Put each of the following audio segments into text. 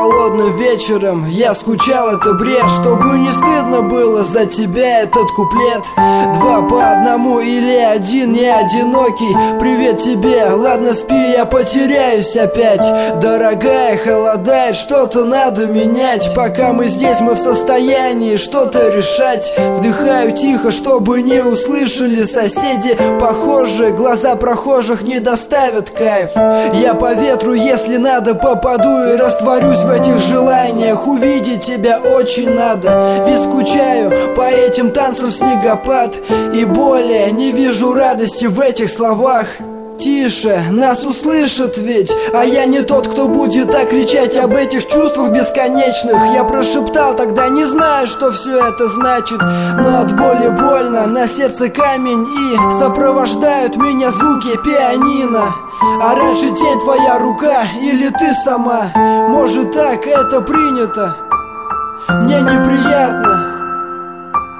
холодным вечером я скучал, это бред. Чтобы не стыдно было за тебя этот куплет. Два по одному или один, не одинокий. Привет тебе, ладно спи, я потеряюсь опять. Дорогая, холодает, что-то надо менять. Пока мы здесь, мы в состоянии что-то решать. Вдыхаю тихо, чтобы не услышали соседи. Похожие глаза прохожих не доставят кайф. Я по ветру, если надо, попаду и растворюсь в этих желаниях. Увидеть тебя очень надо. Ведь скучаю по этим танцам снегопад. И более не вижу радости в этих словах. Тише, нас услышат ведь. А я не тот, кто будет так кричать об этих чувствах бесконечных. Я прошептал тогда, не знаю, что все это значит. Но от боли больно, на сердце камень. И сопровождают меня звуки пианино. А раньше тень твоя рука или ты сама. Может так это принято. Мне неприятно.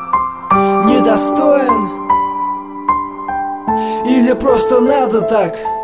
Недостоин. Или просто надо так?